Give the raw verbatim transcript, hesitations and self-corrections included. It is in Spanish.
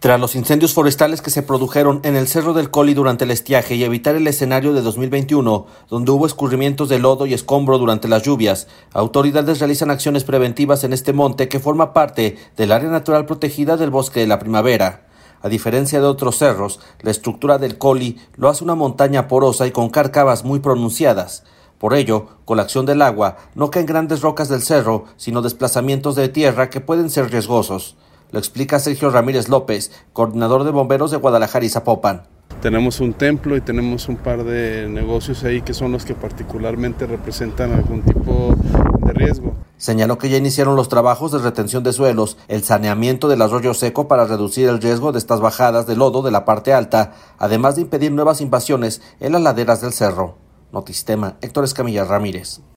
Tras los incendios forestales que se produjeron en el Cerro del Coli durante el estiaje y evitar el escenario de dos mil veintiuno, donde hubo escurrimientos de lodo y escombro durante las lluvias, autoridades realizan acciones preventivas en este monte que forma parte del área natural protegida del Bosque de la Primavera. A diferencia de otros cerros, la estructura del Coli lo hace una montaña porosa y con cárcavas muy pronunciadas. Por ello, con la acción del agua, no caen grandes rocas del cerro, sino desplazamientos de tierra que pueden ser riesgosos. Lo explica Sergio Ramírez López, coordinador de bomberos de Guadalajara y Zapopan. Tenemos un templo y tenemos un par de negocios ahí que son los que particularmente representan algún tipo de riesgo. Señaló que ya iniciaron los trabajos de retención de suelos, el saneamiento del arroyo seco para reducir el riesgo de estas bajadas de lodo de la parte alta, además de impedir nuevas invasiones en las laderas del cerro. Notistema, Héctor Escamilla Ramírez.